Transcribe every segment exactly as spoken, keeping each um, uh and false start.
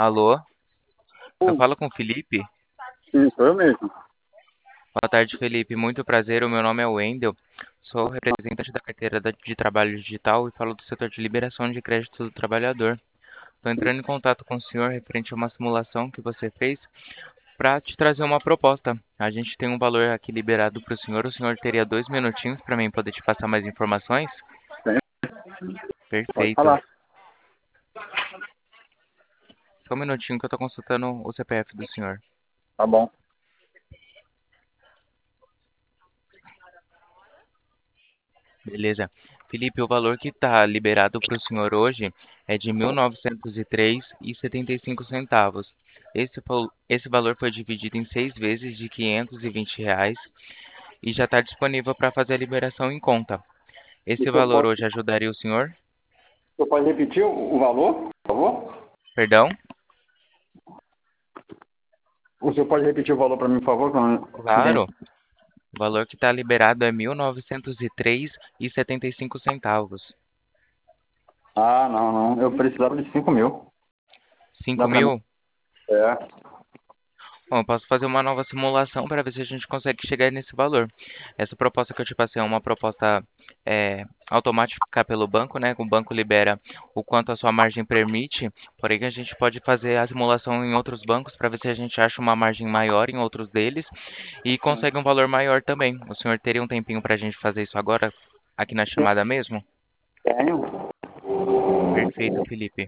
Alô, eu Sim, falo com o Felipe. sou eu mesmo. Boa tarde, Felipe. Muito prazer. O meu nome é Wendel. Sou representante da carteira da- de trabalho digital e falo do setor de liberação de crédito do trabalhador. Estou entrando em contato com o senhor referente a uma simulação que você fez para te trazer uma proposta. A gente tem um valor aqui liberado para o senhor. O senhor teria dois minutinhos para mim poder te passar mais informações? Tem, pode Perfeito. falar. Só um minutinho que eu estou consultando o C P F do senhor. Tá bom. Beleza. Felipe, o valor que está liberado para o senhor hoje é de mil novecentos e três e setenta e cinco centavos. Esse, val- esse valor foi dividido em seis vezes de quinhentos e vinte reais e já está disponível para fazer a liberação em conta. O Esse senhor valor pode, hoje ajudaria o senhor? o senhor pode repetir o, o valor, por favor? Perdão? O senhor pode repetir o valor para mim, por favor? Que eu não Claro. entendi. O valor que está liberado é mil novecentos e três e setenta e cinco centavos. Ah, não, não. Eu precisava de cinco mil. Cinco Dá para mim? mil? É. Bom, eu posso fazer uma nova simulação para ver se a gente consegue chegar nesse valor. Essa proposta que eu te passei é uma proposta é, automática pelo banco, né? O banco libera o quanto a sua margem permite, porém a gente pode fazer a simulação em outros bancos para ver se a gente acha uma margem maior em outros deles e consegue um valor maior também. O senhor teria um tempinho para a gente fazer isso agora, aqui na chamada mesmo? Tenho. Perfeito, Felipe.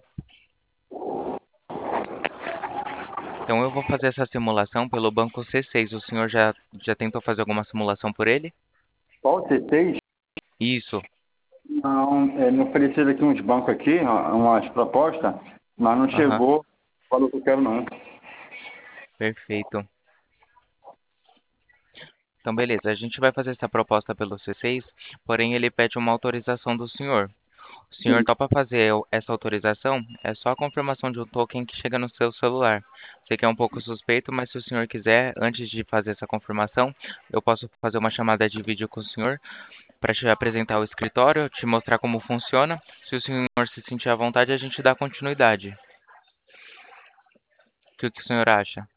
Então eu vou fazer essa simulação pelo banco C seis. O senhor já, já tentou fazer alguma simulação por ele? Qual C seis? Isso. Não, é, me ofereceram aqui uns bancos aqui, umas propostas, mas não Aham, chegou o valor que eu quero, não. perfeito. Então, beleza, a gente vai fazer essa proposta pelo C seis, porém ele pede uma autorização do senhor. O senhor Sim. topa fazer essa autorização? É só a confirmação de um token que chega no seu celular. Sei que é um pouco suspeito, mas se o senhor quiser, antes de fazer essa confirmação, eu posso fazer uma chamada de vídeo com o senhor para te apresentar o escritório, te mostrar como funciona. Se o senhor se sentir à vontade, a gente dá continuidade. O que que o senhor acha?